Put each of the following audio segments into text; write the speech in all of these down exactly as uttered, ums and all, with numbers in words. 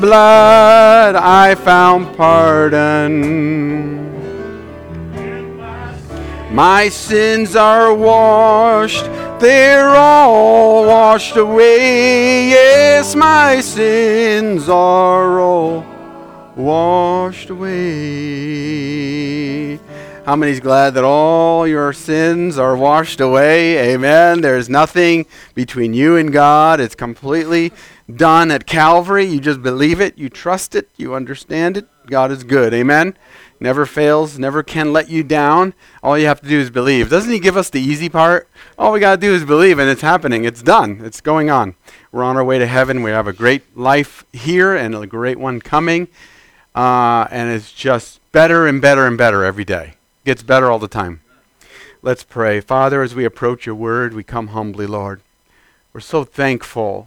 blood I found pardon. My sins are washed, they're all washed away. Yes, my sins are all washed away. How many's glad that all your sins are washed away? Amen. There's nothing between you and God. It's completely done at Calvary. You just believe it, you trust it, you understand it. God is good. Amen. Never fails, never can let you down. All you have to do is believe. Doesn't he give us the easy part? All we got to do is believe, and it's happening. It's done. It's going on. We're on our way to heaven. We have a great life here and a great one coming. Uh, and it's just better and better and better every day. Gets better all the time. Let's pray. Father, as we approach your word, we come humbly, Lord. We're so thankful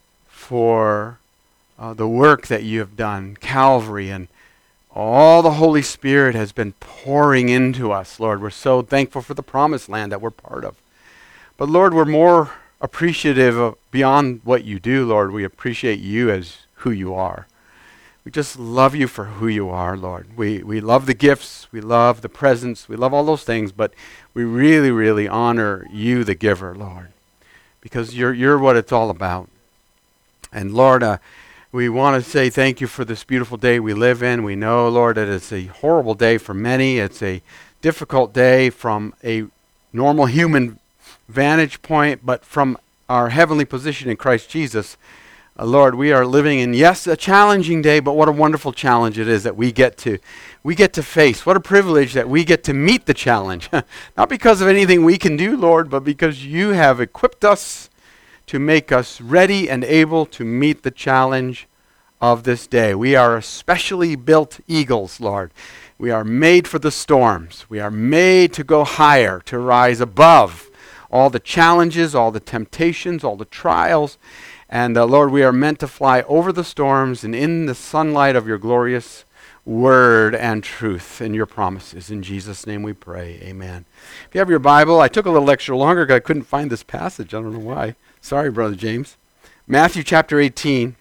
for uh, the work that you have done, Calvary, and all the Holy Spirit has been pouring into us, Lord. We're so thankful for the promised land that we're part of. But Lord, we're more appreciative of beyond what you do, Lord. We appreciate you as who you are. We just love you for who you are, Lord. We we love the gifts, we love the presents, we love all those things, but we really, really honor you, the giver, Lord, because you're you're what it's all about. And Lord, uh, we want to say thank you for this beautiful day we live in. We know, Lord, that it's a horrible day for many. It's a difficult day from a normal human vantage point, but from our heavenly position in Christ Jesus, uh, Lord, we are living in, yes, a challenging day, but what a wonderful challenge it is that we get to we get to face. What a privilege that we get to meet the challenge. Not because of anything we can do, Lord, but because you have equipped us to make us ready and able to meet the challenge of this day. We are especially built eagles, Lord. We are made for the storms. We are made to go higher, to rise above all the challenges, all the temptations, all the trials. And uh, Lord, we are meant to fly over the storms and in the sunlight of your glorious word and truth and your promises. In Jesus' name we pray. Amen. If you have your Bible, I took a little extra longer because I couldn't find this passage. I don't know why. Sorry, Brother James. Matthew chapter eighteen,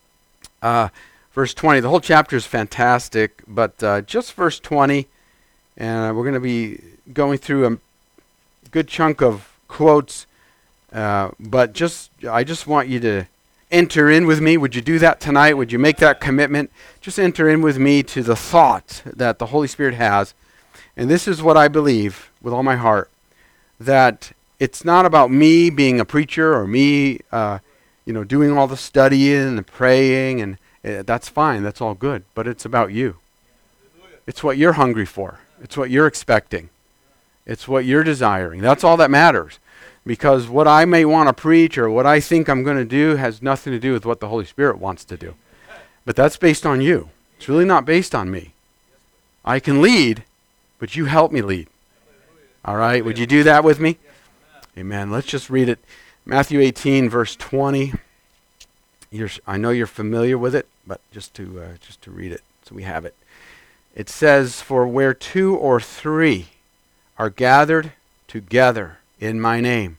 uh, verse twenty. The whole chapter is fantastic, but uh, just verse twenty, and we're going to be going through a good chunk of quotes, uh, but just I just want you to enter in with me. Would you do that tonight? Would you make that commitment? Just enter in with me to the thought that the Holy Spirit has, and this is what I believe with all my heart, that it's not about me being a preacher or me, uh, you know, doing all the studying and the praying, and uh, that's fine. That's all good. But it's about you. It's what you're hungry for. It's what you're expecting. It's what you're desiring. That's all that matters. Because what I may want to preach or what I think I'm going to do has nothing to do with what the Holy Spirit wants to do. But that's based on you. It's really not based on me. I can lead, but you help me lead. All right? Would you do that with me? Amen. Let's just read it. Matthew eighteen, verse twenty. You're, I know you're familiar with it, but just to uh, just to read it so we have it. It says, "For where two or three are gathered together in my name,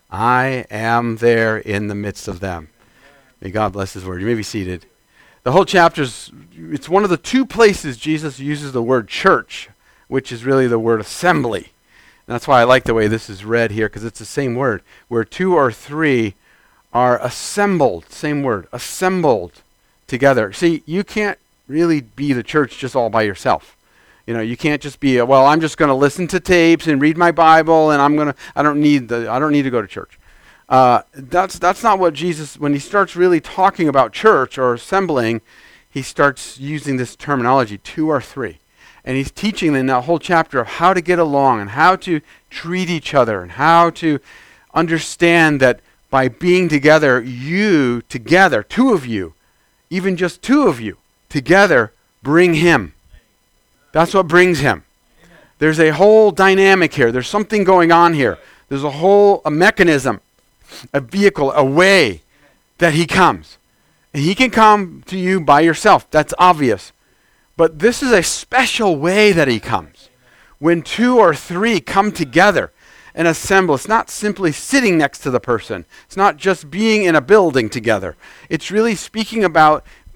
I am there in the midst of them." May God bless his word. You may be seated. The whole chapter's, it's one of the two places Jesus uses the word church, which is really the word assembly. That's why I like the way this is read here, because it's the same word. Where two or three are assembled, same word, assembled together. See, you can't really be the church just all by yourself. You know, you can't just be, a, well, I'm just going to listen to tapes and read my Bible, and I'm going to, I don't need the, I don't need to go to church. Uh, that's that's not what Jesus, when he starts really talking about church or assembling, he starts using this terminology, two or three. And he's teaching in that whole chapter of how to get along and how to treat each other and how to understand that by being together, you together, two of you, even just two of you together, bring him. That's what brings him. There's a whole dynamic here. There's something going on here. There's a whole a mechanism, a vehicle, a way that he comes. And he can come to you by yourself. That's obvious. But this is a special way that he comes. When two or three come together and assemble, it's not simply sitting next to the person. It's not just being in a building together. It's really speaking about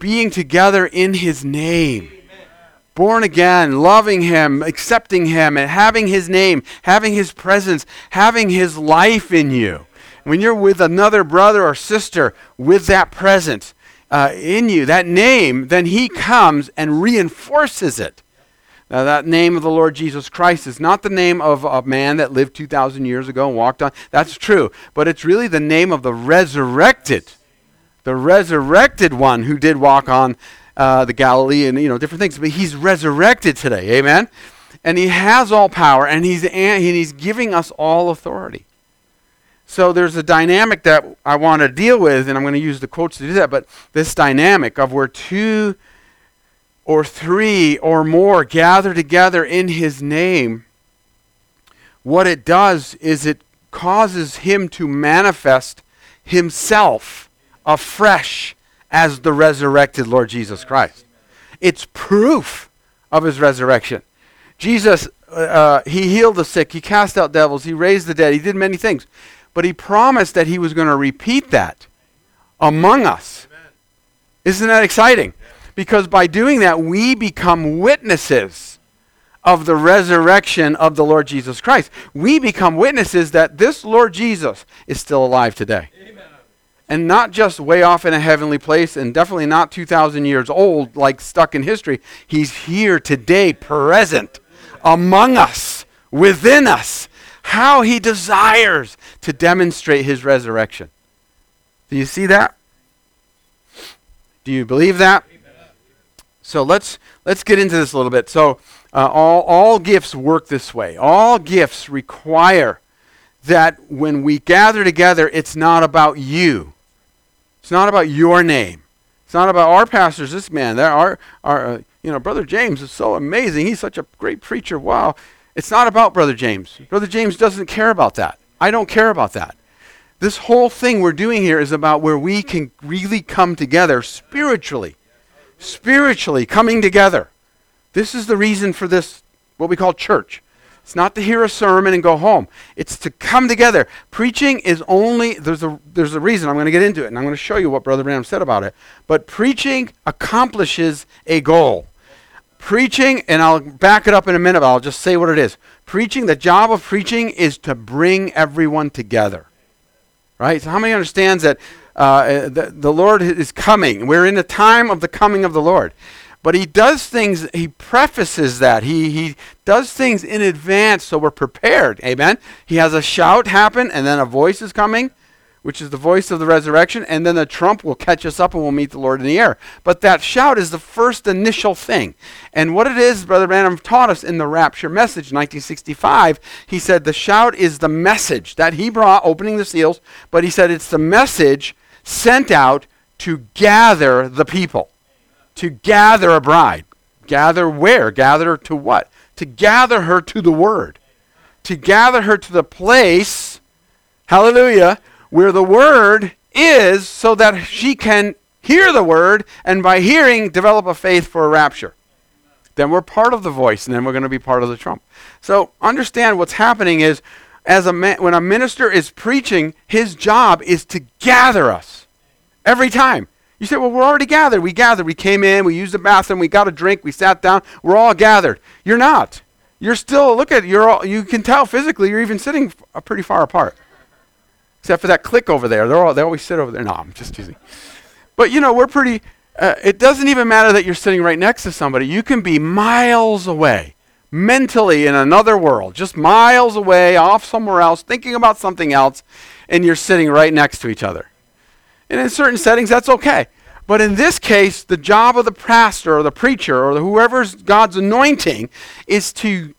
being together in his name. Born again, loving him, accepting him, and having his name, having his presence, having his life in you. When you're with another brother or sister with that presence uh, in you, that name, then he comes and reinforces it. Now, that name of the Lord Jesus Christ is not the name of a man that lived two thousand years ago and walked on. That's true. But it's really the name of the resurrected, the resurrected one who did walk on uh, the Galilee and, you know, different things. But he's resurrected today. Amen? And he has all power, and he's, and he's giving us all authority. So there's a dynamic that I want to deal with, and I'm going to use the quotes to do that, but this dynamic of where two or three or more gather together in his name, what it does is it causes him to manifest himself afresh as the resurrected Lord Jesus Christ. It's proof of his resurrection. Jesus, uh, he healed the sick, he cast out devils, he raised the dead, he did many things. But he promised that he was going to repeat that among us. Amen. Isn't that exciting? Because by doing that, we become witnesses of the resurrection of the Lord Jesus Christ. We become witnesses that this Lord Jesus is still alive today. Amen. And not just way off in a heavenly place, and definitely not two thousand years old, like stuck in history. He's here today, present among us, within us. How he desires to demonstrate his resurrection. Do you see that? Do you believe that? So let's let's get into this a little bit. So uh, all all gifts work this way. All gifts require that when we gather together, it's not about you. It's not about your name. It's not about our pastors. This man, that our our uh, you know, Brother James is so amazing. He's such a great preacher. Wow. It's not about Brother James. Brother James doesn't care about that. I don't care about that. This whole thing we're doing here is about where we can really come together spiritually. Spiritually coming together. This is the reason for this, what we call church. It's not to hear a sermon and go home. It's to come together. Preaching is only, there's a there's a reason. I'm going to get into it, and I'm going to show you what Brother Branham said about it. But preaching accomplishes a goal. Preaching, and I'll back it up in a minute, but I'll just say what it is. Preaching, the job of preaching is to bring everyone together. Right? So how many understands that uh, the, the Lord is coming? We're in the time of the coming of the Lord. But he does things, he prefaces that. He, he does things in advance so we're prepared. Amen? He has a shout happen, and then a voice is coming, which is the voice of the resurrection, and then the trump will catch us up and we'll meet the Lord in the air. But that shout is the first initial thing. And what it is, Brother Branham taught us in the Rapture Message, nineteen sixty-five, he said the shout is the message that he brought, opening the seals, but he said it's the message sent out to gather the people, to gather a bride. Gather where? Gather to what? To gather her to the Word. To gather her to the place, hallelujah, where the Word is, so that she can hear the Word, and by hearing, develop a faith for a rapture. Then we're part of the voice, and then we're going to be part of the trump. So understand what's happening is, as a man, when a minister is preaching, his job is to gather us every time. You say, well, we're already gathered. We gathered. We came in. We used the bathroom. We got a drink. We sat down. We're all gathered. You're not. You're still, look at it. You're all, you can tell physically you're even sitting f- pretty far apart. Except for that clique over there. They're all, they always sit over there. No, I'm just teasing. But, you know, we're pretty, uh, it doesn't even matter that you're sitting right next to somebody. You can be miles away, mentally in another world, just miles away, off somewhere else, thinking about something else, and you're sitting right next to each other. And in certain settings, that's okay. But in this case, the job of the pastor or the preacher or the whoever's God's anointing is to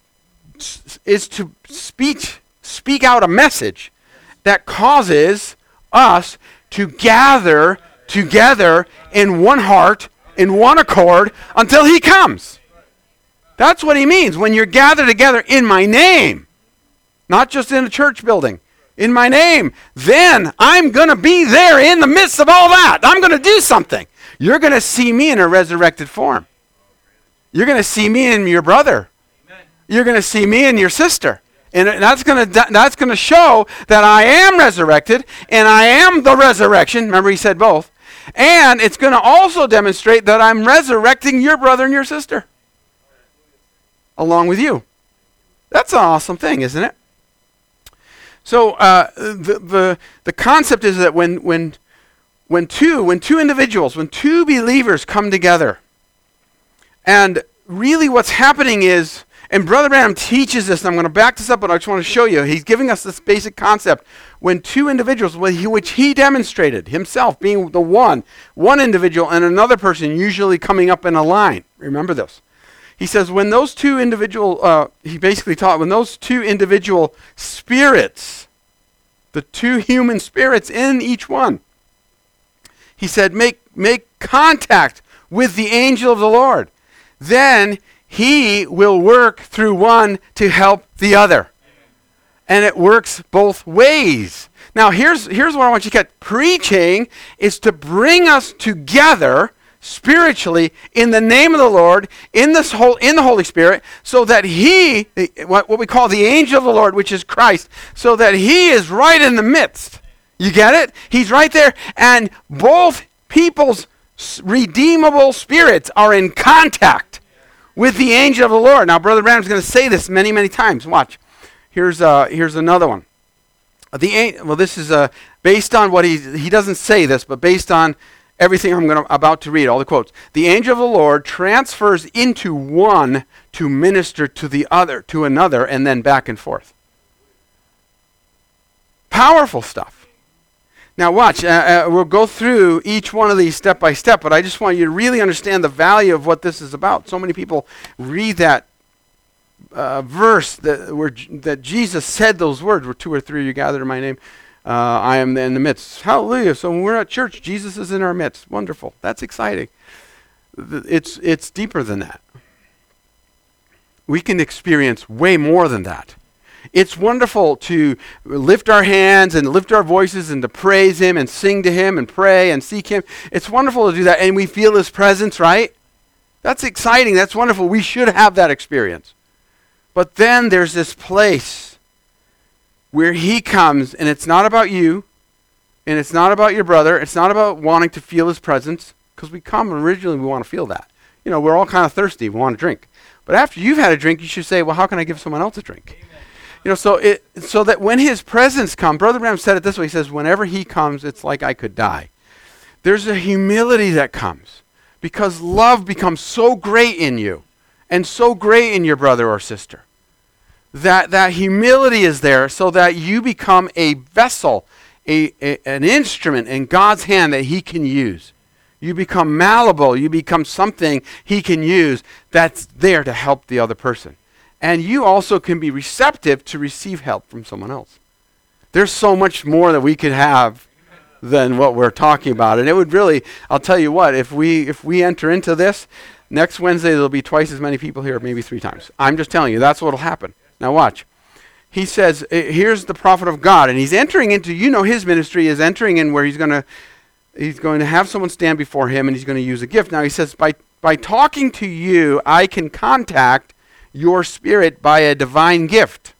is to speak speak out a message that causes us to gather together in one heart, in one accord, until he comes. That's what he means when you're gathered together in my name, not just in a church building. In my name, then I'm going to be there in the midst of all that. I'm going to do something. You're going to see me in a resurrected form. You're going to see me in your brother. Amen. You're going to see me in your sister. And that's going to that's going to show that I am resurrected and I am the resurrection. Remember he said both. And it's going to also demonstrate that I'm resurrecting your brother and your sister along with you. That's an awesome thing, isn't it? So uh, the, the the concept is that when when when two when two individuals, when two believers come together, and really what's happening is, and Brother Branham teaches this, and I'm going to back this up, but I just want to show you. He's giving us this basic concept. When two individuals, which he demonstrated himself being the one, one individual and another person usually coming up in a line. Remember this. He says when those two individual, uh, he basically taught, when those two individual spirits, the two human spirits in each one, he said make make contact with the angel of the Lord. Then he will work through one to help the other. And it works both ways. Now here's here's what I want you to get. Preaching is to bring us together spiritually in the name of the Lord, in this whole in the Holy Spirit, so that he, what, what we call the angel of the Lord, which is Christ, so that he is right in the midst. You get it? He's right there, and both people's redeemable spirits are in contact with the angel of the Lord. Now, Brother Branham's going to say this many, many times. Watch. Here's uh, here's another one. The well, this is uh, based on what he he doesn't say this, but based on everything I'm going to, about to read, all the quotes. The angel of the Lord transfers into one to minister to the other, to another, and then back and forth. Powerful stuff. Now watch, uh, uh, we'll go through each one of these step by step, but I just want you to really understand the value of what this is about. So many people read that uh, verse that, where, that Jesus said those words, where two or three of you gathered in my name. Uh, I am in the midst. Hallelujah. So when we're at church, Jesus is in our midst. Wonderful. That's exciting. It's it's deeper than that. We can experience way more than that. It's wonderful to lift our hands and lift our voices and to praise him and sing to him and pray and seek him. It's wonderful to do that, and we feel his presence, right? That's exciting. That's wonderful. We should have that experience. But then there's this place where he comes, and it's not about you, and it's not about your brother. It's not about wanting to feel his presence, because we come originally, we want to feel that. You know, we're all kind of thirsty. We want to drink. But after you've had a drink, you should say, well, how can I give someone else a drink? Amen. You know, so it so that when his presence comes, Brother Branham said it this way. He says, whenever he comes, it's like I could die. There's a humility that comes, because love becomes so great in you, and so great in your brother or sister. That that humility is there so that you become a vessel, a, a an instrument in God's hand that he can use. You become malleable. You become something he can use that's there to help the other person. And you also can be receptive to receive help from someone else. There's so much more that we could have than what we're talking about. And it would really, I'll tell you what, if we if we enter into this, next Wednesday there'll be twice as many people here, maybe three times. I'm just telling you, that's what'll happen. Now watch. He says, here's the prophet of God, and he's entering into, you know, his ministry is entering in where he's going to he's going to have someone stand before him, and he's going to use a gift. Now he says, by by talking to you, I can contact your spirit by a divine gift,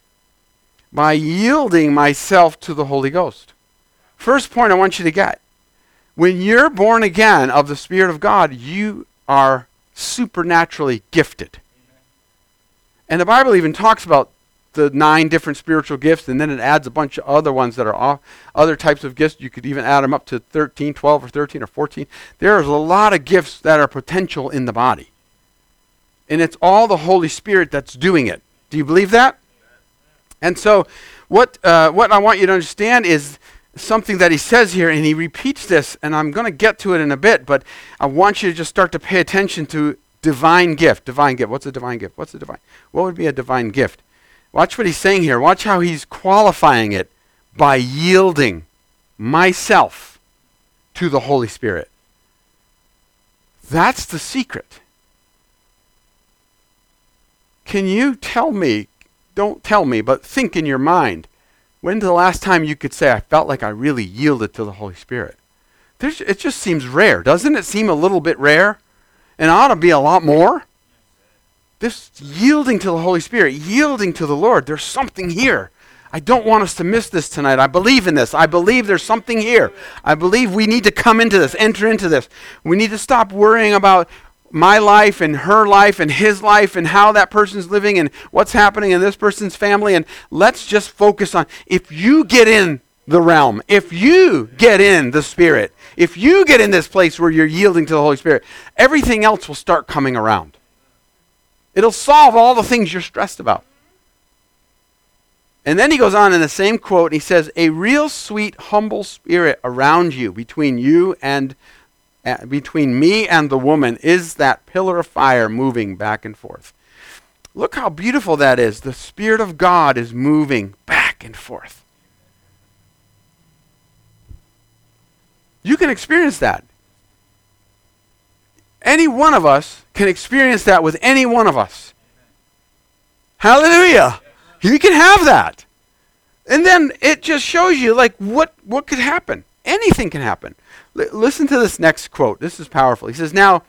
by yielding myself to the Holy Ghost. First point I want you to get, when you're born again of the Spirit of God, you are supernaturally gifted. And the Bible even talks about the nine different spiritual gifts, and then it adds a bunch of other ones that are off, other types of gifts. You could even add them up to thirteen, twelve, or thirteen, or fourteen. There's a lot of gifts that are potential in the body. And it's all the Holy Spirit that's doing it. Do you believe that? And so what uh, what I want you to understand is something that he says here, and he repeats this, and I'm going to get to it in a bit, but I want you to just start to pay attention to divine gift. Divine gift. What's a divine gift? What's a divine? What would be a divine gift? Watch what he's saying here. Watch how he's qualifying it by yielding myself to the Holy Spirit. That's the secret. Can you tell me, don't tell me, but think in your mind, when's the last time you could say, I felt like I really yielded to the Holy Spirit? There's, it just seems rare. Doesn't it seem a little bit rare? And it ought to be a lot more. This yielding to the Holy Spirit, yielding to the Lord, there's something here I don't want us to miss this tonight. I believe in this. I believe there's something here. I believe we need to come into this, enter into this. We need to stop worrying about my life and her life and his life and how that person's living and what's happening in this person's family. And let's just focus on, if you get in the realm, if you get in the Spirit, if you get in this place where you're yielding to the Holy Spirit, everything else will start coming around. It'll solve all the things you're stressed about. And then he goes on in the same quote, and he says, a real sweet, humble spirit around you, between you and uh, between me and the woman, is that pillar of fire moving back and forth. Look how beautiful that is. The Spirit of God is moving back and forth. You can experience that. Any one of us can experience that with any one of us. Hallelujah. You can have that. And then it just shows you like what, what could happen. Anything can happen. L- listen to this next quote. This is powerful. He says, now,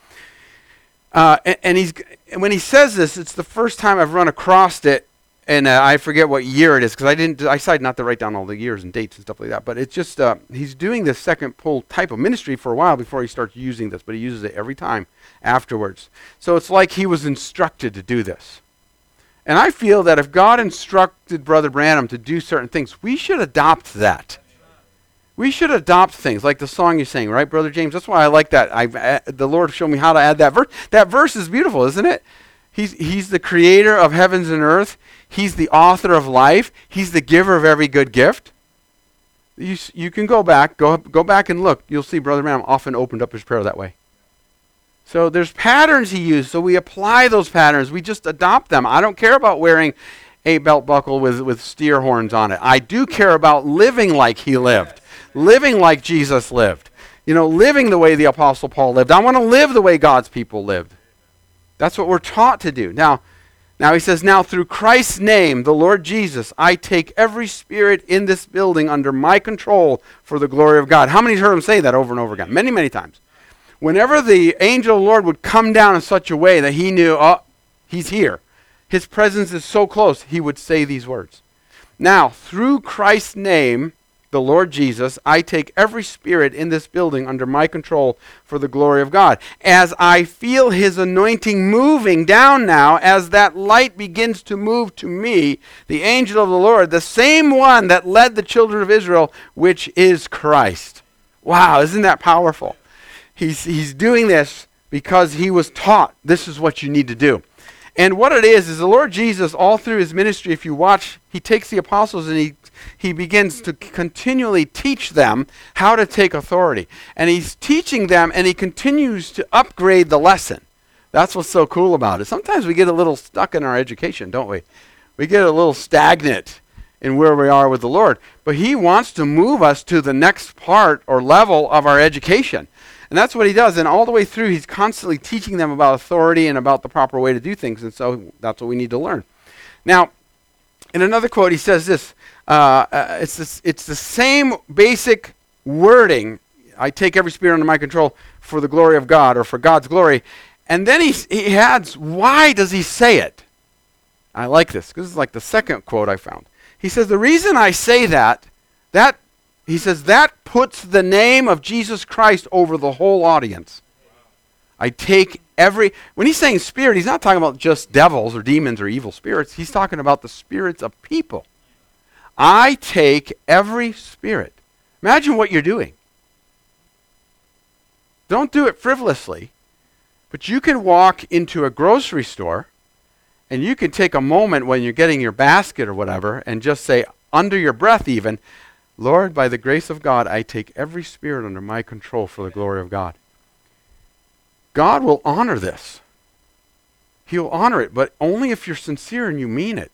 uh, and, and he's and when he says this, it's the first time I've run across it, and uh, I forget what year it is, because I didn't. I decided not to write down all the years and dates and stuff like that. But it's just, uh, he's doing this second pull type of ministry for a while before he starts using this, but he uses it every time afterwards. So it's like he was instructed to do this. And I feel that if God instructed Brother Branham to do certain things, we should adopt that. We should adopt things like the song you sang, right, Brother James? That's why I like that. I uh, the Lord showed me how to add that verse. That verse is beautiful, isn't it? He's He's the creator of heavens and earth. He's the author of life. He's the giver of every good gift. You you can go back, go go back and look. You'll see Brother Branham often opened up his prayer that way. So there's patterns he used, so we apply those patterns. We just adopt them. I don't care about wearing a belt buckle with, with steer horns on it. I do care about living like he lived, living like Jesus lived, you know, living the way the Apostle Paul lived. I want to live the way God's people lived. That's what we're taught to do. Now, now he says, now through Christ's name, the Lord Jesus, I take every spirit in this building under my control for the glory of God. How many heard him say that over and over again? Many, many times. Whenever the angel of the Lord would come down in such a way that he knew, oh, he's here, his presence is so close, he would say these words. Now, through Christ's name, the Lord Jesus, I take every spirit in this building under my control for the glory of God. As I feel his anointing moving down now, as that light begins to move to me, the angel of the Lord, the same one that led the children of Israel, which is Christ. Wow, isn't that powerful? He's, he's doing this because he was taught this is what you need to do. And what it is, is the Lord Jesus, all through his ministry, if you watch, he takes the apostles and he, he begins to continually teach them how to take authority. And he's teaching them and he continues to upgrade the lesson. That's what's so cool about it. Sometimes we get a little stuck in our education, don't we? We get a little stagnant in where we are with the Lord. But he wants to move us to the next part or level of our education. And that's what he does. And all the way through, he's constantly teaching them about authority and about the proper way to do things. And so that's what we need to learn. Now, in another quote, he says this. Uh, uh, it's, this it's the same basic wording. I take every spirit under my control for the glory of God, or for God's glory. And then he, he adds, why does he say it? I like this, because this is like the second quote I found. He says, the reason I say that, that He says, that puts the name of Jesus Christ over the whole audience. I take every... When he's saying spirit, he's not talking about just devils or demons or evil spirits. He's talking about the spirits of people. I take every spirit. Imagine what you're doing. Don't do it frivolously, but you can walk into a grocery store and you can take a moment when you're getting your basket or whatever and just say, under your breath even, Lord, by the grace of God, I take every spirit under my control for the glory of God. God will honor this. He'll honor it, but only if you're sincere and you mean it.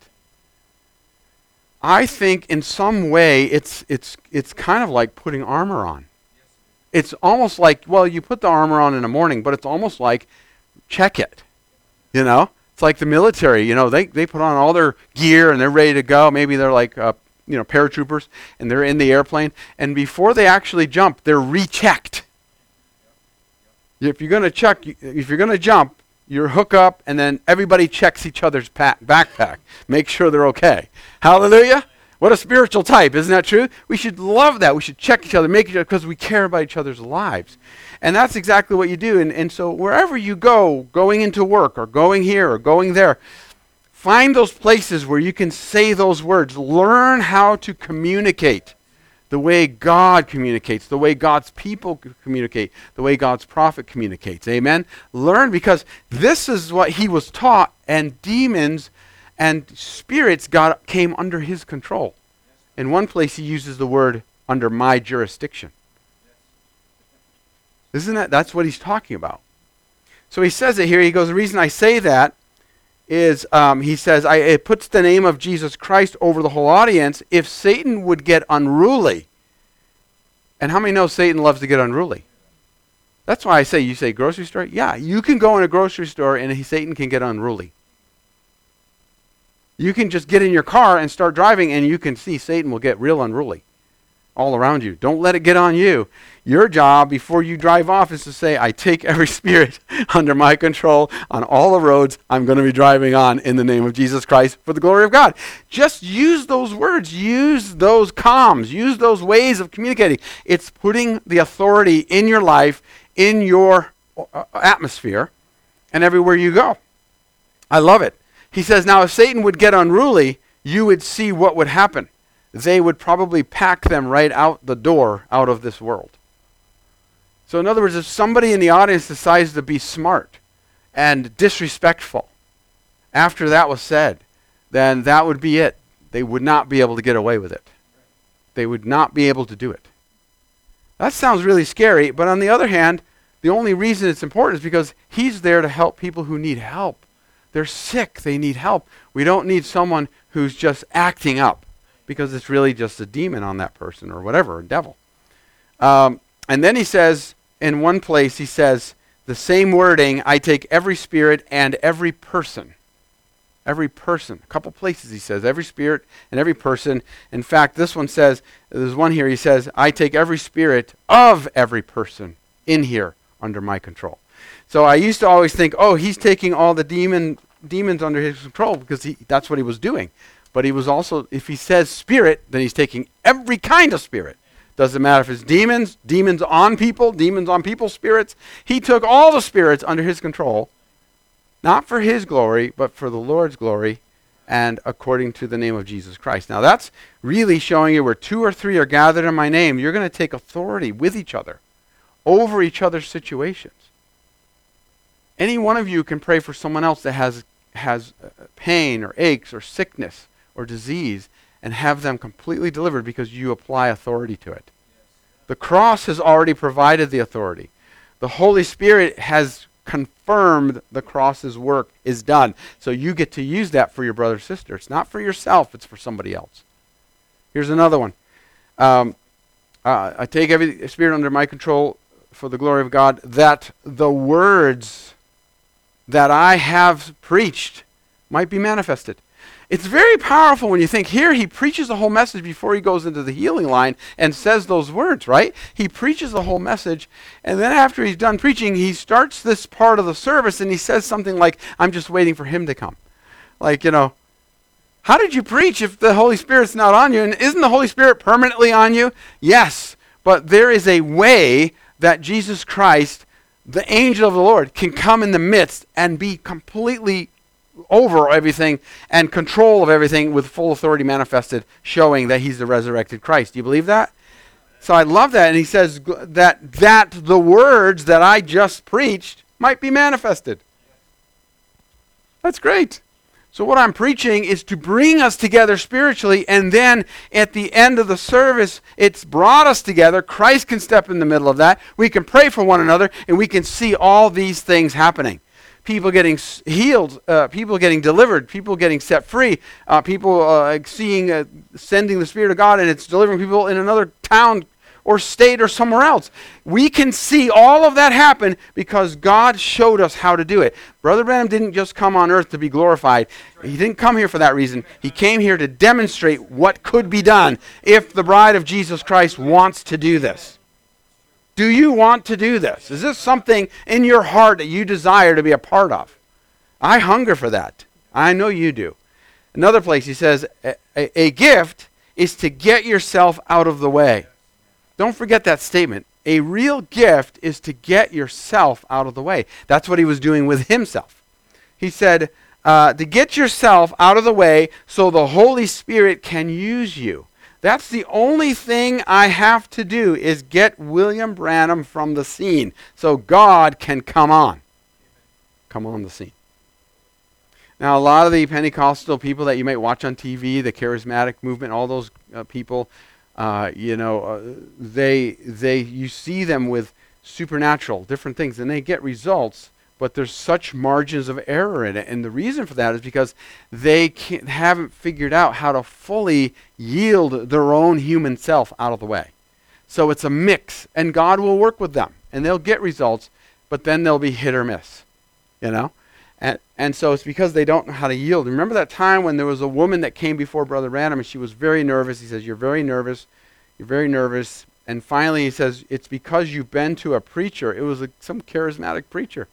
I think in some way it's it's it's kind of like putting armor on. It's almost like, well, you put the armor on in the morning, but it's almost like, check it. You know? It's like the military, you know, they, they put on all their gear and they're ready to go. Maybe they're like uh, you know, paratroopers, and they're in the airplane, and before they actually jump, they're rechecked. If you're going to check, if you're going to jump, you hook up, and then everybody checks each other's pack, backpack. Make sure they're okay. Hallelujah. What a spiritual type, isn't that true? We should love that. We should check each other, make each other, because we care about each other's lives. And that's exactly what you do. And, and so wherever you go, going into work or going here or going there, find those places where you can say those words. Learn how to communicate the way God communicates, the way God's people communicate, the way God's prophet communicates. Amen? Learn, because this is what he was taught, and demons and spirits got came under his control. In one place he uses the word under my jurisdiction. Isn't that, that's what he's talking about. So he says it here. He goes, the reason I say that is, um, he says, I, it puts the name of Jesus Christ over the whole audience. If Satan would get unruly, and how many know Satan loves to get unruly? That's why I say, you say grocery store? Yeah, you can go in a grocery store and he, Satan can get unruly. You can just get in your car and start driving, and you can see Satan will get real unruly all around you. Don't let it get on you. Your job before you drive off is to say, I take every spirit under my control on all the roads I'm going to be driving on in the name of Jesus Christ for the glory of God. Just use those words. Use those comms. Use those ways of communicating. It's putting the authority in your life, in your uh, atmosphere, and everywhere you go. I love it. He says, now if Satan would get unruly, you would see what would happen. They would probably pack them right out the door out of this world. So in other words, if somebody in the audience decides to be smart and disrespectful, after that was said, then that would be it. They would not be able to get away with it. They would not be able to do it. That sounds really scary, but on the other hand, the only reason it's important is because he's there to help people who need help. They're sick. They need help. We don't need someone who's just acting up because it's really just a demon on that person or whatever, a devil. Um, and then he says, in one place, he says, the same wording, I take every spirit and every person. Every person. A couple places he says, every spirit and every person. In fact, this one says, there's one here, he says, I take every spirit of every person in here under my control. So I used to always think, oh, he's taking all the demon demons under his control because he, that's what he was doing. But he was also, if he says spirit, then he's taking every kind of spirit. Doesn't matter if it's demons, demons on people, demons on people's spirits. He took all the spirits under his control, not for his glory, but for the Lord's glory and according to the name of Jesus Christ. Now that's really showing you where two or three are gathered in my name, you're going to take authority with each other, over each other's situations. Any one of you can pray for someone else that has has uh, pain or aches or sickness or disease and have them completely delivered because you apply authority to it. The cross has already provided the authority. The Holy Spirit has confirmed the cross's work is done. So you get to use that for your brother or sister. It's not for yourself, it's for somebody else. Here's another one. Um, uh, I take every spirit under my control for the glory of God, that the words that I have preached might be manifested. It's very powerful when you think here he preaches the whole message before he goes into the healing line and says those words, right? He preaches the whole message, and then after he's done preaching, he starts this part of the service and he says something like, I'm just waiting for him to come. Like, you know, how did you preach if the Holy Spirit's not on you? And isn't the Holy Spirit permanently on you? Yes, but there is a way that Jesus Christ, the angel of the Lord, can come in the midst and be completely over everything and control of everything with full authority manifested, showing that he's the resurrected Christ. Do you believe that? So I love that. And he says that that the words that I just preached might be manifested. That's great. So what I'm preaching is to bring us together spiritually, and then at the end of the service, it's brought us together. Christ can step in the middle of that. We can pray for one another, and we can see all these things happening. People getting healed, uh, people getting delivered, people getting set free, uh, people uh, seeing, uh, sending the Spirit of God, and it's delivering people in another town or state or somewhere else. We can see all of that happen because God showed us how to do it. Brother Branham didn't just come on earth to be glorified. He didn't come here for that reason. He came here to demonstrate what could be done if the bride of Jesus Christ wants to do this. Do you want to do this? Is this something in your heart that you desire to be a part of? I hunger for that. I know you do. Another place he says, a, a, a gift is to get yourself out of the way. Don't forget that statement. A real gift is to get yourself out of the way. That's what he was doing with himself. He said, uh, to get yourself out of the way so the Holy Spirit can use you. That's the only thing I have to do is get William Branham from the scene so God can come on. Come on the scene. Now, a lot of the Pentecostal people that you might watch on T V, the charismatic movement, all those uh, people, uh, you know, uh, they, they, you see them with supernatural, different things, and they get results, but there's such margins of error in it. And the reason for that is because they can't, haven't figured out how to fully yield their own human self out of the way. So it's a mix, and God will work with them, and they'll get results, but then they'll be hit or miss, you know? And, and so it's because they don't know how to yield. Remember that time when there was a woman that came before Brother Branham, and she was very nervous. He says, you're very nervous. You're very nervous. And finally he says, it's because you've been to a preacher. It was a, some charismatic preacher.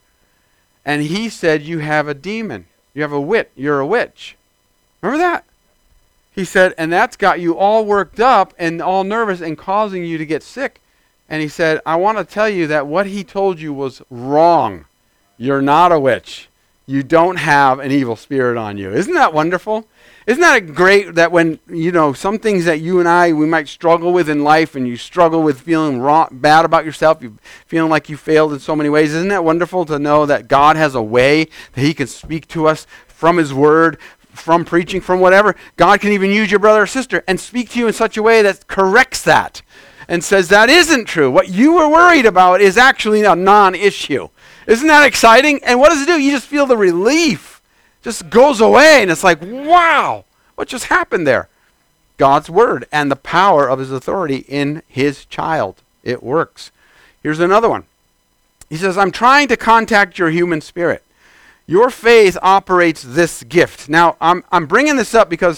And he said, you have a demon. You have a wit. You're a witch. Remember that? He said, and that's got you all worked up and all nervous and causing you to get sick. And he said, I want to tell you that what he told you was wrong. You're not a witch. You don't have an evil spirit on you. Isn't that wonderful? Isn't that great that when, you know, some things that you and I, we might struggle with in life, and you struggle with feeling wrong, bad about yourself, you feeling like you failed in so many ways. Isn't that wonderful to know that God has a way that he can speak to us from his word, from preaching, from whatever? God can even use your brother or sister and speak to you in such a way that corrects that and says that isn't true. What you were worried about is actually a non-issue. Isn't that exciting? And what does it do? You just feel the relief. Just goes away, and it's like, wow, what just happened there? God's word and the power of his authority in his child. It works. Here's another one. He says, I'm trying to contact your human spirit. Your faith operates this gift. Now, I'm, I'm bringing this up because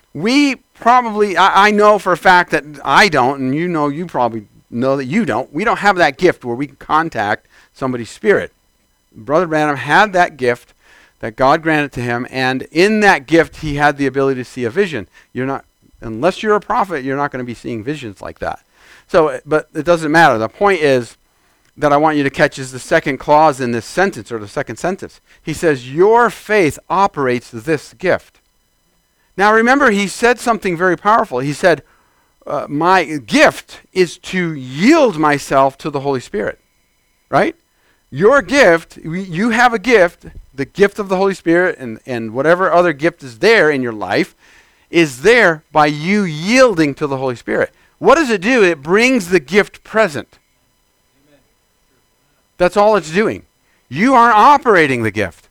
we probably, I, I know for a fact that I don't, and you know, you probably know that you don't. We don't have that gift where we can contact somebody's spirit. Brother Branham had that gift that God granted to him, and in that gift he had the ability to see a vision. You're not, unless you're a prophet, you're not going to be seeing visions like that. So, but it doesn't matter. The point is that I want you to catch is the second clause in this sentence, or the second sentence. He says, your faith operates this gift. Now remember, he said something very powerful. He said, uh, my gift is to yield myself to the Holy Spirit. Right? Your gift, you have a gift, the gift of the Holy Spirit, and, and whatever other gift is there in your life, is there by you yielding to the Holy Spirit. What does it do? It brings the gift present. Amen. That's all it's doing. You aren't operating the gift.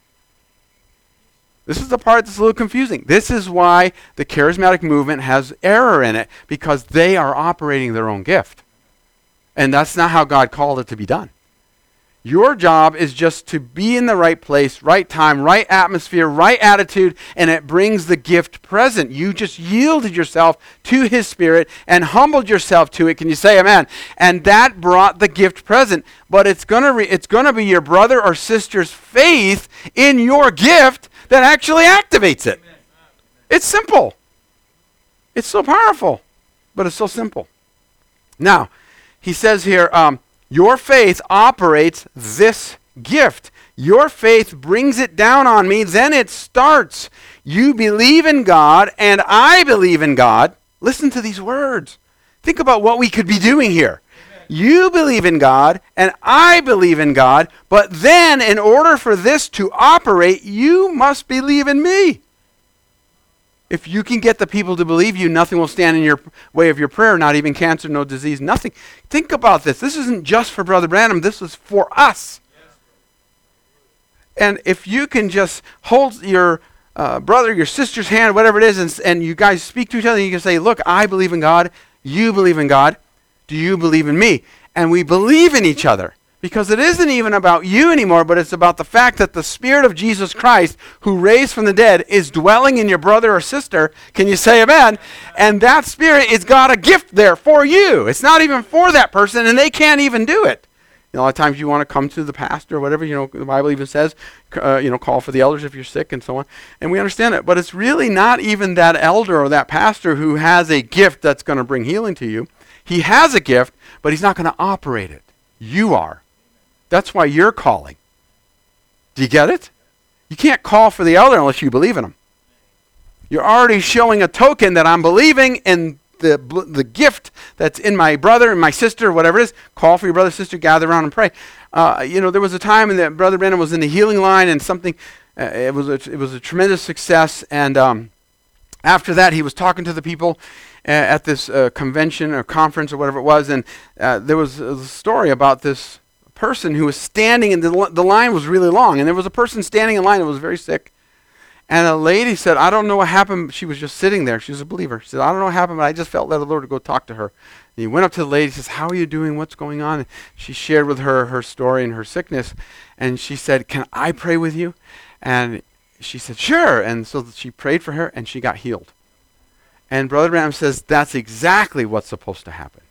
This is the part that's a little confusing. This is why the charismatic movement has error in it, because they are operating their own gift. And that's not how God called it to be done. Your job is just to be in the right place, right time, right atmosphere, right attitude, and it brings the gift present. You just yielded yourself to his spirit and humbled yourself to it. Can you say amen? And that brought the gift present. But it's going to re- it's going to be your brother or sister's faith in your gift that actually activates it. Amen. It's simple. It's so powerful, but it's so simple. Now, he says here, um, your faith operates this gift. Your faith brings it down on me, then it starts. You believe in God, and I believe in God. Listen to these words. Think about what we could be doing here. Amen. You believe in God, and I believe in God, but then in order for this to operate, you must believe in me. If you can get the people to believe you, nothing will stand in your way of your prayer, not even cancer, no disease, nothing. Think about this. This isn't just for Brother Branham. This is for us. Yes. And if you can just hold your uh, brother, your sister's hand, whatever it is, and, and you guys speak to each other, and you can say, look, I believe in God. You believe in God. Do you believe in me? And we believe in each other. Because it isn't even about you anymore, but it's about the fact that the Spirit of Jesus Christ, who raised from the dead, is dwelling in your brother or sister. Can you say amen? And that Spirit has got a gift there for you. It's not even for that person, and they can't even do it. You know, a lot of times you want to come to the pastor or whatever. You know, the Bible even says, uh, you know, call for the elders if you're sick and so on. And we understand it. But it's really not even that elder or that pastor who has a gift that's going to bring healing to you. He has a gift, but he's not going to operate it. You are. That's why you're calling. Do you get it? You can't call for the elder unless you believe in him. You're already showing a token that I'm believing in the the gift that's in my brother and my sister, or whatever it is. Call for your brother, sister, gather around and pray. Uh, you know, there was a time in that Brother Brandon was in the healing line, and something. Uh, it was a, it was a tremendous success. And um, after that, he was talking to the people uh, at this uh, convention or conference or whatever it was, and uh, there was a story about this person who was standing, and the the line was really long, and there was a person standing in line that was very sick. And a lady said, I don't know what happened. She was just sitting there. She was a believer. She said, I don't know what happened, but I just felt led of the Lord to go talk to her. And he went up to the lady, says, how are you doing? What's going on? And she shared with her her story and her sickness. And she said, can I pray with you? And she said, sure. And so she prayed for her, and she got healed. And Brother Branham says, that's exactly what's supposed to happen.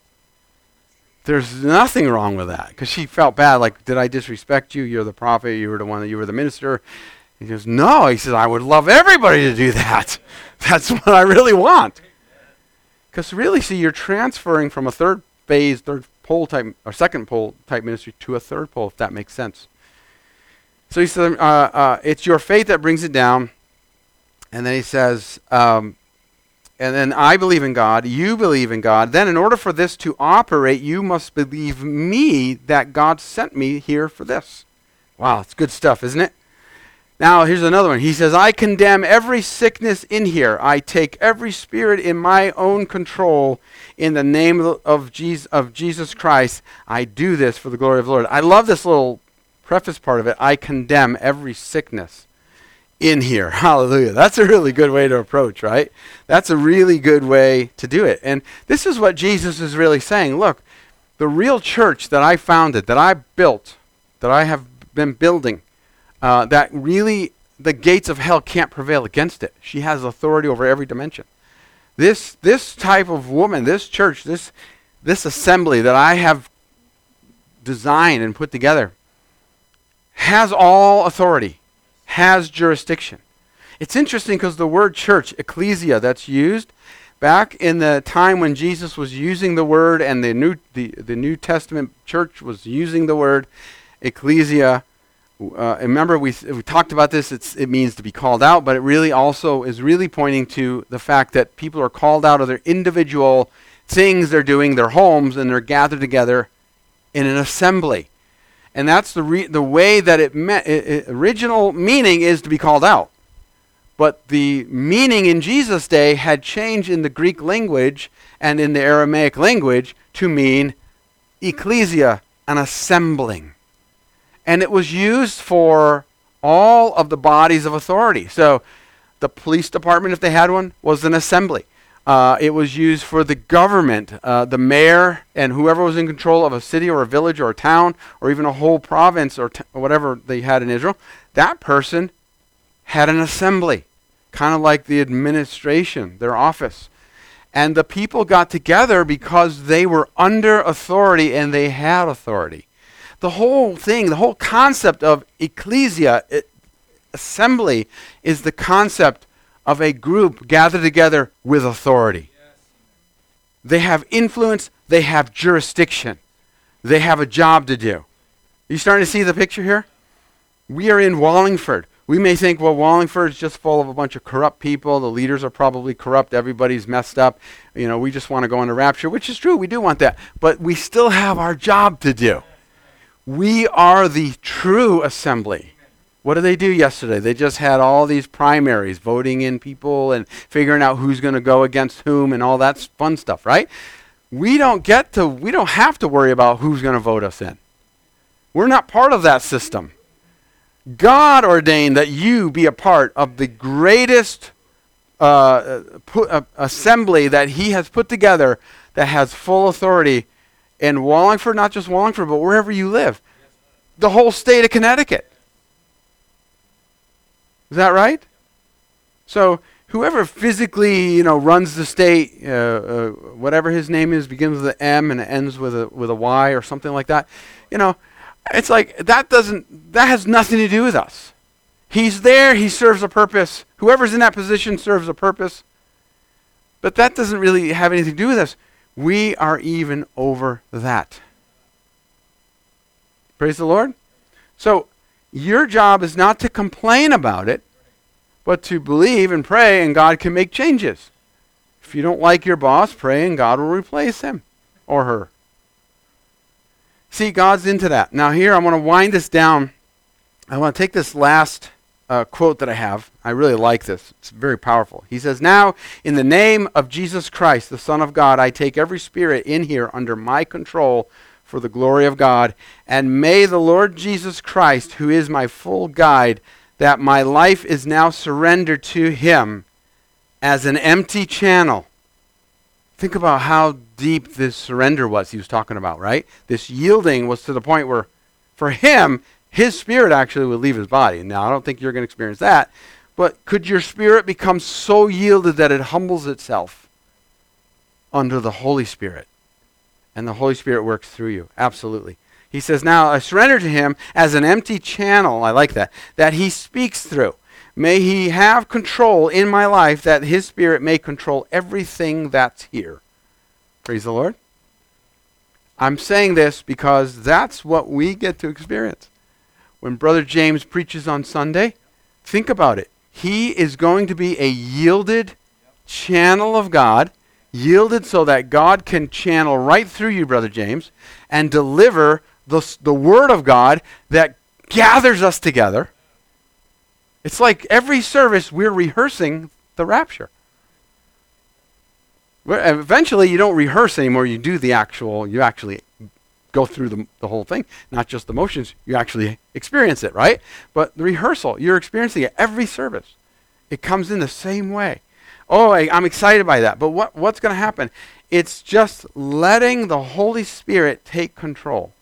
There's nothing wrong with that. Because she felt bad, like, did I disrespect you? You're the prophet. You were the one that you were the minister. He goes, no. He says, I would love everybody to do that. That's what I really want. Because really, see, you're transferring from a third phase, third pole type, or second pole type ministry to a third pole, if that makes sense. So he said, uh, uh, it's your faith that brings it down. And then he says, um, and then I believe in God, you believe in God. Then in order for this to operate, you must believe me that God sent me here for this. Wow, it's good stuff, isn't it? Now, here's another one. He says, I condemn every sickness in here. I take every spirit in my own control in the name of, of, Jesus, of Jesus Christ. I do this for the glory of the Lord. I love this little preface part of it. I condemn every sickness in here. Hallelujah. That's a really good way to approach, right? That's a really good way to do it. And this is what Jesus is really saying. Look, the real church that I founded, that I built, that I have been building, Uh, that really the gates of hell can't prevail against it. She has authority over every dimension. This this type of woman, this church, this this assembly that I have designed and put together has all authority, has jurisdiction. It's interesting because the word church, ecclesia, that's used back in the time when Jesus was using the word, and the New the, the New Testament church was using the word ecclesia. Uh, remember, we we talked about this. It's, it means to be called out, but it really also is really pointing to the fact that people are called out of their individual things they're doing, their homes, and they're gathered together in an assembly. And that's the re- the way that it meant. It, it, original meaning is to be called out, but the meaning in Jesus' day had changed in the Greek language and in the Aramaic language to mean ecclesia, an assembling. And it was used for all of the bodies of authority. So the police department, if they had one, was an assembly. Uh, it was used for the government, uh, the mayor and whoever was in control of a city or a village or a town or even a whole province or, t- or whatever they had in Israel. That person had an assembly, kind of like the administration, their office. And the people got together because they were under authority and they had authority. The whole thing, the whole concept of ecclesia, it, assembly, is the concept of a group gathered together with authority. Yes. They have influence, they have jurisdiction, they have a job to do. Are you starting to see the picture here? We are in Wallingford. We may think, well, Wallingford is just full of a bunch of corrupt people. The leaders are probably corrupt. Everybody's messed up. You know, we just want to go into rapture, which is true. We do want that. But we still have our job to do. We are the true assembly. What did they do yesterday? They just had all these primaries, voting in people and figuring out who's going to go against whom and all that fun stuff, right? We don't get to, we don't have to worry about who's going to vote us in. We're not part of that system. God ordained that you be a part of the greatest uh, pu- uh, assembly that he has put together that has full authority in Wallingford, not just Wallingford, but wherever you live. The whole state of Connecticut. Is that right? So whoever physically, you know, runs the state, uh, uh, whatever his name is, begins with an M and it ends with a with a Y or something like that, you know, It's like that doesn't, that has nothing to do with us. He's there, he serves a purpose. Whoever's in that position serves a purpose. But that doesn't really have anything to do with us. We are even over that. Praise the Lord. So your job is not to complain about it, but to believe and pray, and God can make changes. If you don't like your boss, pray and God will replace him or her. See, God's into that. Now here, I want to wind this down. I want to take this last uh, quote that I have. I really like this. It's very powerful. He says, "Now, in the name of Jesus Christ, the Son of God, I take every spirit in here under my control for the glory of God. And may the Lord Jesus Christ, who is my full guide, that my life is now surrendered to him as an empty channel." Think about how deep this surrender was he was talking about, right? This yielding was to the point where, for him, his spirit actually would leave his body. Now, I don't think you're going to experience that, but could your spirit become so yielded that it humbles itself under the Holy Spirit? And the Holy Spirit works through you. Absolutely. He says, "Now I surrender to him as an empty channel," I like that, "that he speaks through. May he have control in my life, that his spirit may control everything that's here." Praise the Lord. I'm saying this because that's what we get to experience. When Brother James preaches on Sunday, think about it. He is going to be a yielded channel of God, yielded so that God can channel right through you, Brother James, and deliver the, the Word of God that gathers us together. It's like every service we're rehearsing the rapture. We're, eventually you don't rehearse anymore, you do the actual, you actually go through the, the whole thing. Not just the motions, you actually experience it, right? But the rehearsal, you're experiencing it every service. It comes in the same way. Oh, I, I'm excited by that. But what, what's going to happen? It's just letting the Holy Spirit take control.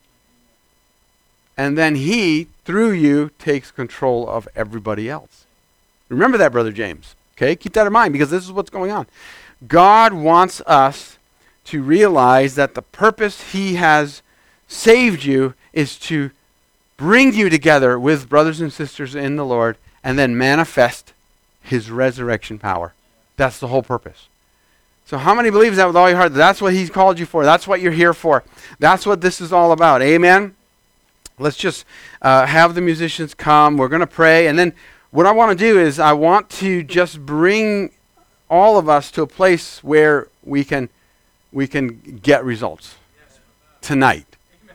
And then he, through you, takes control of everybody else. Remember that, Brother James. Okay? Keep that in mind, because this is what's going on. God wants us to realize that the purpose he has saved you is to bring you together with brothers and sisters in the Lord and then manifest his resurrection power. That's the whole purpose. So how many believe that with all your heart? That's what he's called you for. That's what you're here for. That's what this is all about. Amen? Let's just uh, have the musicians come. We're going to pray. And then what I want to do is I want to just bring all of us to a place where we can we can get results tonight. Amen.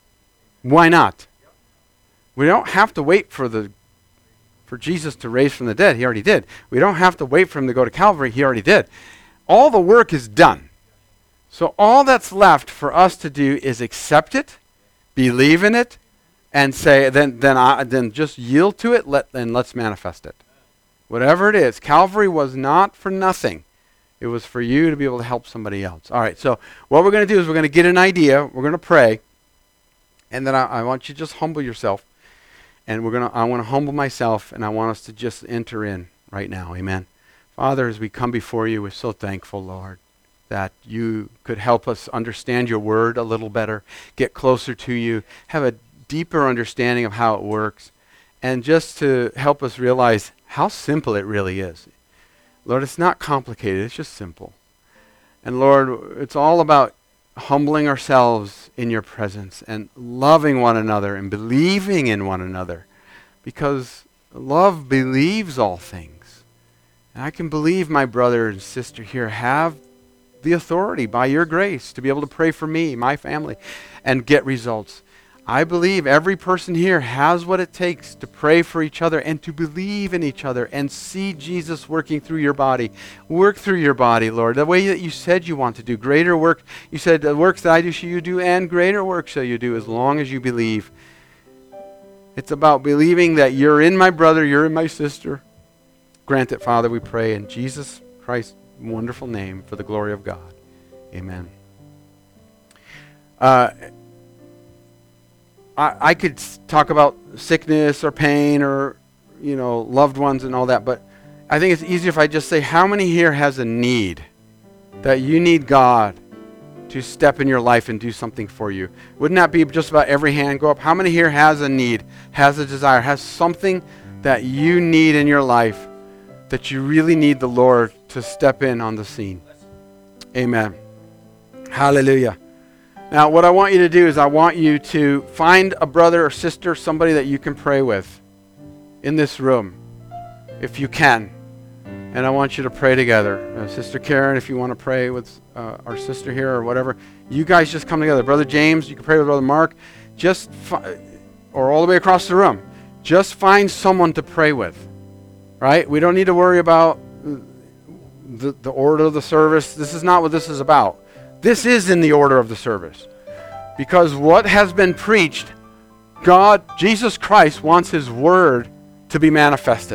Why not? Yep. We don't have to wait for the for Jesus to raise from the dead. He already did. We don't have to wait for him to go to Calvary. He already did. All the work is done. So all that's left for us to do is accept it, believe in it, and say, then then I, then just yield to it, let and let's manifest it. Whatever it is, Calvary was not for nothing. It was for you to be able to help somebody else. All right, so what we're going to do is we're going to get an idea. We're going to pray, and then I, I want you to just humble yourself, and we're going to. I want to humble myself, and I want us to just enter in right now. Amen. Father, as we come before you, we're so thankful, Lord, that you could help us understand your word a little better, get closer to you, have a deeper understanding of how it works, and just to help us realize how simple it really is. Lord, it's not complicated, it's just simple. And Lord, it's all about humbling ourselves in your presence and loving one another and believing in one another, because love believes all things. And I can believe my brother and sister here have the authority by your grace to be able to pray for me, my family, and get results. I believe every person here has what it takes to pray for each other and to believe in each other and see Jesus working through your body. Work through your body, Lord, the way that you said you want to do. Greater work, you said, the works that I do shall you do, and greater work shall you do, as long as you believe. It's about believing that you're in my brother, you're in my sister. Grant it, Father, we pray in Jesus Christ's wonderful name for the glory of God. Amen. Uh, I, I could talk about sickness or pain or, you know, loved ones and all that, but I think it's easier if I just say, how many here has a need that you need God to step in your life and do something for you. Wouldn't that be just about every hand go up? How many here has a need, has a desire, has something that you need in your life that you really need the Lord to step in on the scene? Amen. Hallelujah. Now, what I want you to do is I want you to find a brother or sister, somebody that you can pray with in this room, if you can. And I want you to pray together. Uh, Sister Karen, if you want to pray with uh, our sister here or whatever, you guys just come together. Brother James, you can pray with Brother Mark. Just, fi- or all the way across the room. Just find someone to pray with. Right? We don't need to worry about the, the order of the service. This is not what this is about. This is in the order of the service. Because what has been preached, God, Jesus Christ, wants His Word to be manifested.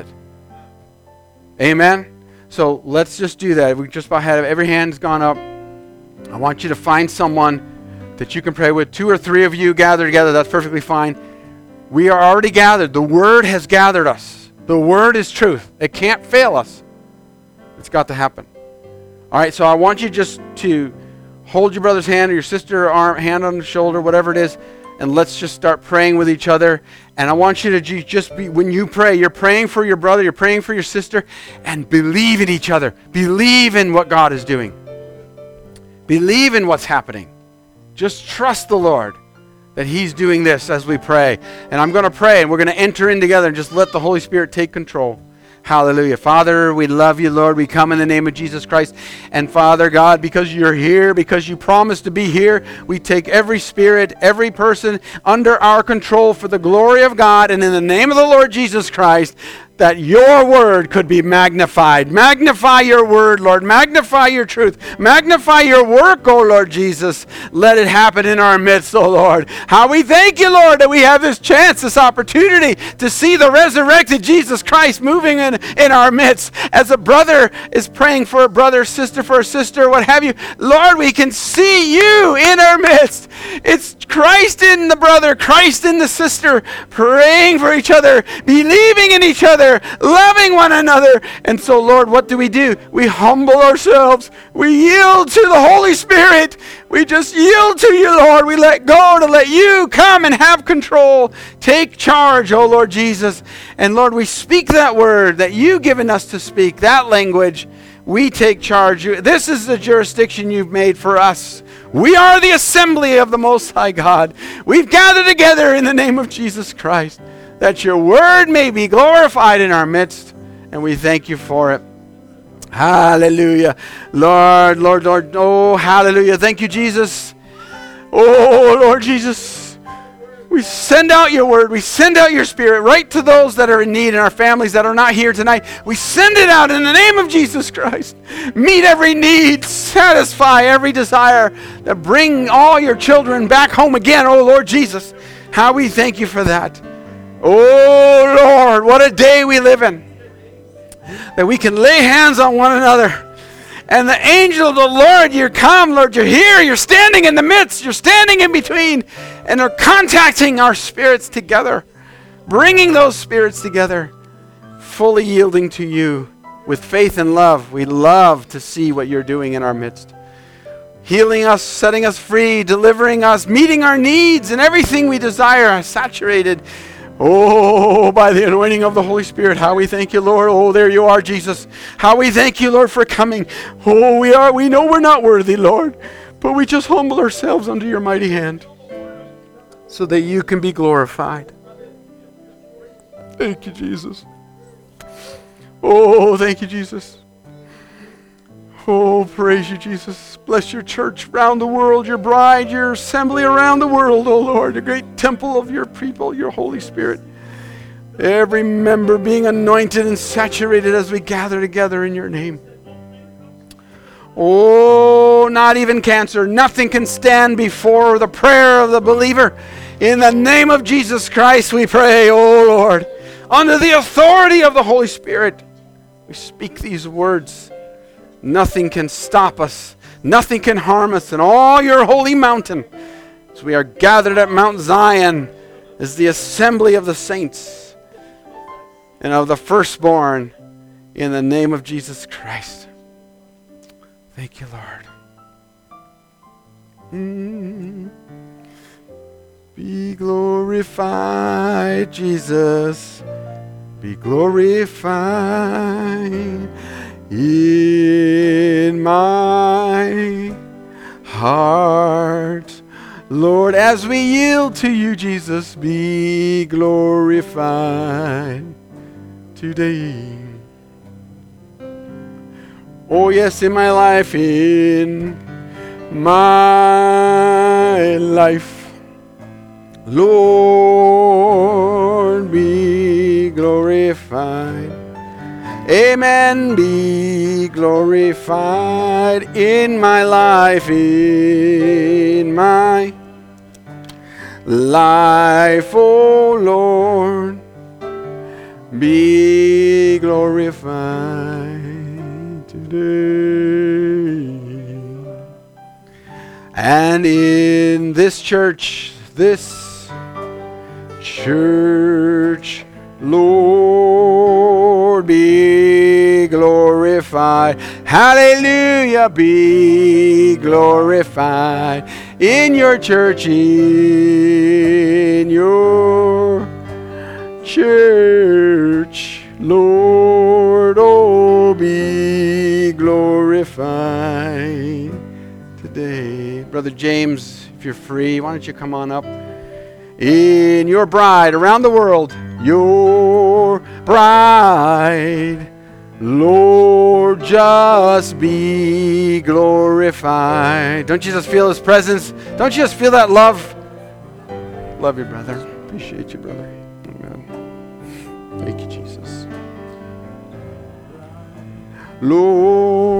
Amen? So let's just do that. We just about had every hand's gone up. I want you to find someone that you can pray with. Two or three of you gather together. That's perfectly fine. We are already gathered. The Word has gathered us. The Word is truth. It can't fail us. It's got to happen. All right, so I want you just to hold your brother's hand or your sister's arm, hand on the shoulder, whatever it is, and let's just start praying with each other. And I want you to just be, when you pray, you're praying for your brother, you're praying for your sister, and believe in each other. Believe in what God is doing. Believe in what's happening. Just trust the Lord that He's doing this as we pray. And I'm going to pray, and we're going to enter in together and just let the Holy Spirit take control. Hallelujah. Father, we love you, Lord. We come in the name of Jesus Christ. And Father God, because you're here, because you promised to be here, we take every spirit, every person under our control for the glory of God. And in the name of the Lord Jesus Christ, that your word could be magnified. Magnify your word, Lord. Magnify your truth. Magnify your work, O Lord Jesus. Let it happen in our midst, O Lord. How we thank you, Lord, that we have this chance, this opportunity to see the resurrected Jesus Christ moving in, in our midst. As a brother is praying for a brother, sister for a sister, what have you. Lord, we can see you in our midst. It's Christ in the brother, Christ in the sister, praying for each other, believing in each other, loving one another. And so, Lord, what do we do? We humble ourselves. We yield to the Holy Spirit. We just yield to you, Lord. We let go to let you come and have control. Take charge, oh Lord Jesus. And Lord, we speak that word that you've given us to speak, that language. We take charge. This is the jurisdiction you've made for us. We are the assembly of the Most High God. We've gathered together in the name of Jesus Christ, that your word may be glorified in our midst, and we thank you for it. Hallelujah. Lord, Lord, Lord, oh, hallelujah. Thank you, Jesus. Oh, Lord Jesus. We send out your word. We send out your spirit right to those that are in need in our families that are not here tonight. We send it out in the name of Jesus Christ. Meet every need. Satisfy every desire. That bring all your children back home again, oh, Lord Jesus. How we thank you for that. Oh, Lord, what a day we live in. That we can lay hands on one another. And the angel of the Lord, you're come, Lord, you're here, you're standing in the midst, you're standing in between, and they're contacting our spirits together, bringing those spirits together, fully yielding to you with faith and love. We love to see what you're doing in our midst. Healing us, setting us free, delivering us, meeting our needs, and everything we desire, saturated. Oh, by the anointing of the Holy Spirit, how we thank you, Lord. Oh, there you are, Jesus. How we thank you, Lord, for coming. Oh, we are. We know we're not worthy, Lord, but we just humble ourselves under your mighty hand so that you can be glorified. Thank you, Jesus. Oh, thank you, Jesus. Oh, praise you, Jesus. Bless your church around the world, your bride, your assembly around the world, oh Lord, the great temple of your people, your Holy Spirit. Every member being anointed and saturated as we gather together in your name. Oh, not even cancer. Nothing can stand before the prayer of the believer. In the name of Jesus Christ we pray, oh Lord. Under the authority of the Holy Spirit, we speak these words. Nothing can stop us. Nothing can harm us in all your holy mountain. As we are gathered at Mount Zion as the assembly of the saints and of the firstborn in the name of Jesus Christ. Thank you, Lord. Mm. Be glorified, Jesus. Be glorified in my heart. Lord, as we yield to you, Jesus, be glorified today. Oh, yes, in my life, in my life. Lord, be glorified. Amen. Be glorified in my life, in my life, oh Lord. Be glorified today. And in this church, this church, Lord, be glorified. Hallelujah, be glorified in your church, in your church, Lord, oh, be glorified today. Brother James, if you're free, why don't you come on up? In your bride around the world, your bride, Lord, just be glorified. Don't you just feel his presence? Don't you just feel that love? Love you, brother. Appreciate you, brother. Amen. Thank you, Jesus. Lord.